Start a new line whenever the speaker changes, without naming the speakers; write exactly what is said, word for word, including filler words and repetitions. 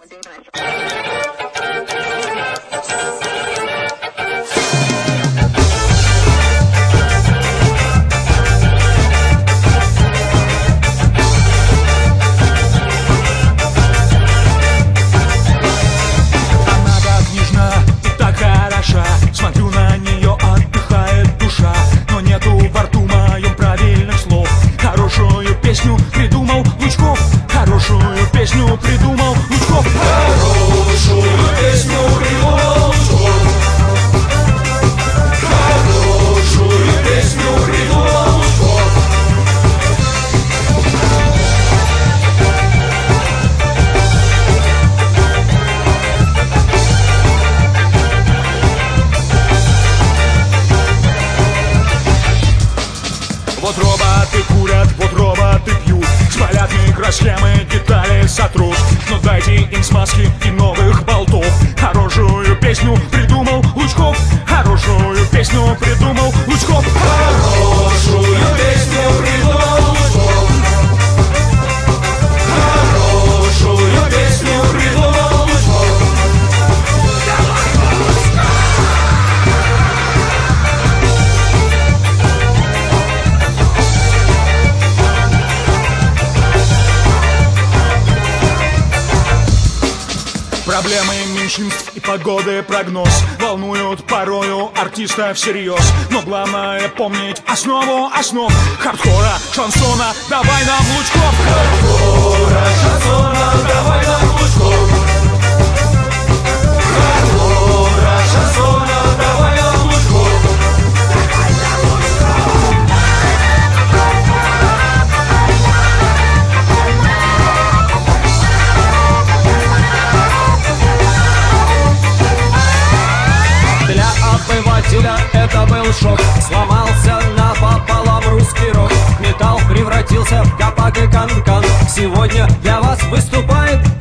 Смотрю на нее, отдыхает душа, но нету во рту моем правильных слов. Хорошую песню придумал Лучков, хорошую песню придумал Лучков. Хорошую песню придумал Лучков. Хорошую песню придумал Лучков. Вот роботы курят, вот роботы пьют, спалят микросхемы, детали сотрут. Но дайте им смазки и новых болтов. Хорошую песню придумал Лучков, хорошую песню придумал Лучков. Хорошую песню придумал Лучков. Хорошую песню придумал Лучков. Проблемы меньшинств и погоды прогноз волнуют порою артиста всерьез. Но главное помнить основу основ хардкора, шансона, давай нам Лучков. Хардкора, шансона, давай нам Лучков. Хардкора, шансона, давай нам Лучков.
Обывателя это был шок. Сломался напополам русский рок. Металл превратился в гопак и канкан. Сегодня для вас выступает